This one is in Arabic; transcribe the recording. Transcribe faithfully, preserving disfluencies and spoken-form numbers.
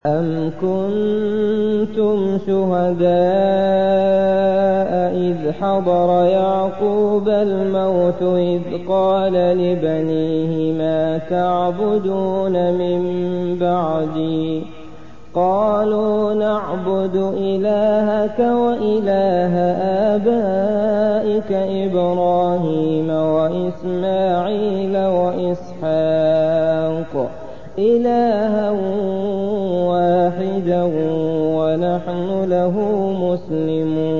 أَمْ كُنتُمْ شُهَدَاءَ إِذْ حَضَرَ يَعْقُوبَ الْمَوْتُ إِذْ قَالَ لِبَنِيهِ مَا تَعْبُدُونَ مِن بَعْدِي قَالُوا نَعْبُدُ إِلَٰهَكَ وَإِلَٰهَ آبَائِكَ إِبْرَاهِيمَ وَإِسْمَاعِيلَ وَإِسْحَاقَ إِلَٰهًا وَاحِدًا وَنَحْنُ لَهُ مُسْلِمُونَ